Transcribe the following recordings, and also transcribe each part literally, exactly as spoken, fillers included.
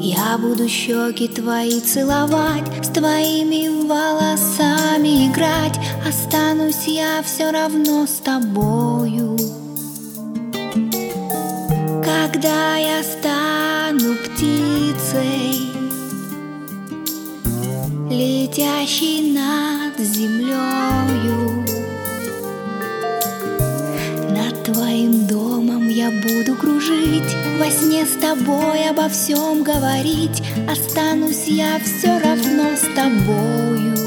Я буду щеки твои целовать, с твоими волосами играть. Останусь я все равно с тобою. Когда я стану птицей, летящей над землею, над твоим домом я буду кружить, во сне с тобой обо всем говорить. Останусь я все равно с тобою.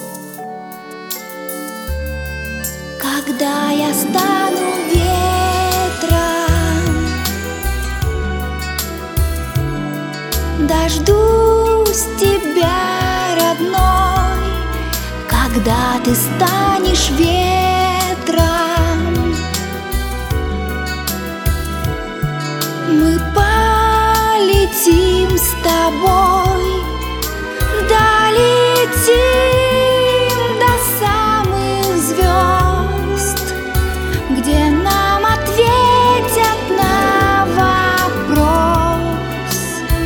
Когда я стану ветром, дождусь тебя, родной. Когда ты станешь ветром, мы полетим с тобой, долетим до самых звезд, где нам ответят на вопрос,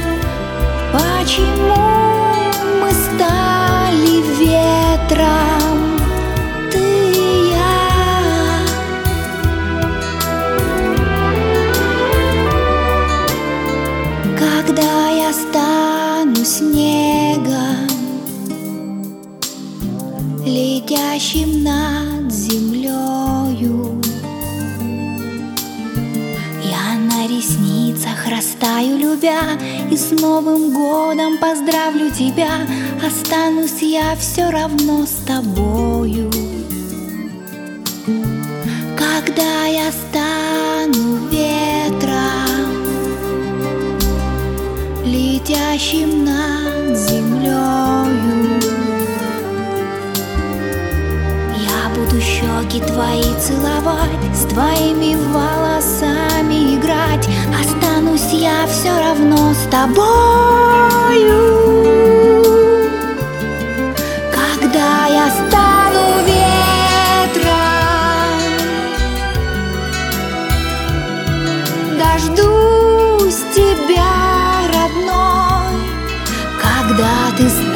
почему мы стали ветром, ты и я. Когда я стану снегом, летящим над землею, я на ресницах растаю, любя, и с Новым годом поздравлю тебя. Останусь я все равно с тобою. Когда я стану ветром, летящим над землею, я буду щеки твои целовать, с твоими волосами играть. Останусь я все равно с тобою. Когда я стану ветром, дождусь тебя, родной. Когда ты